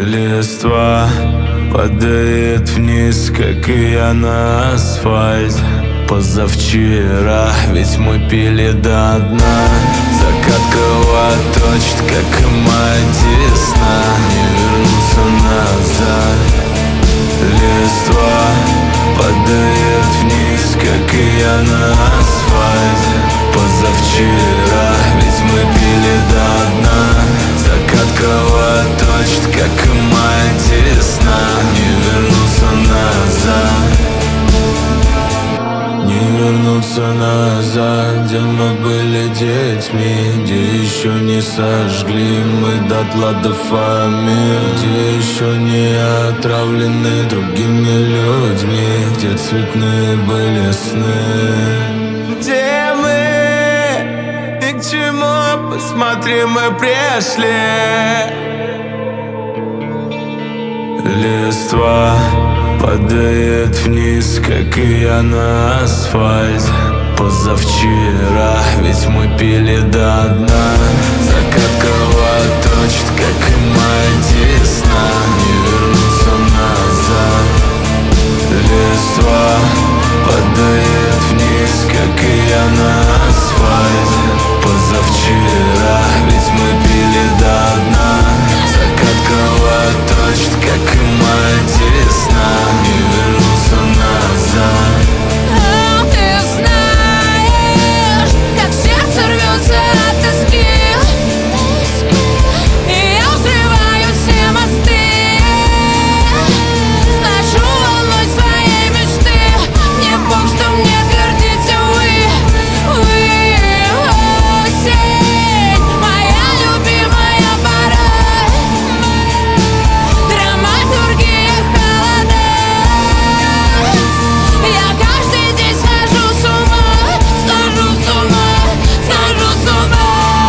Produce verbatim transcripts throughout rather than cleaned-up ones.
Листва падает вниз, как и я на асфальт. Позавчера ведь мы пили до дна. Закат кровоточит, как и моя десна. Не вернуться назад. Листва падает вниз, как и я на асфальт. Позавчера ведь мы пили до дна. Закат кровоточит, как и моя десна. Не вернуться назад. Не вернуться назад, где мы были детьми, где еще не сожгли мы дотла дофамин, где еще не отравлены другими людьми, где цветные были сны. Где мы и к чему, посмотри, мы пришли. Листва падает вниз, как и я на асфальт. Позавчера ведь мы пили до дна. Закат кровоточит, как и моя десна. Не вернуться назад. Листва падает вниз, как и я на асфальт. Позавчера ведь мы пили до дна. Закат кровоточит, как и моя десна. Не вернуться назад. А ты знаешь, как сердце рвется от тоски, и я взрываю все мосты. Сношу волной своей мечты. Мне бог, что мне твердите вы. Вы осень, моя любимая пора. Драматургия холода. Я каждый день схожу с ума, схожу с ума, схожу с ума.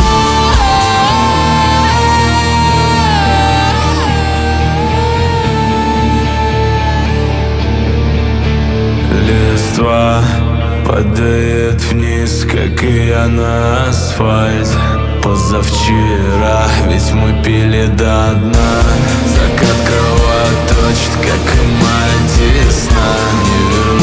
Листва падает вниз, как и я на асфальт. Позавчера ведь мы пили до дна. Закат кровоточит, как и моя десна. Не вернуться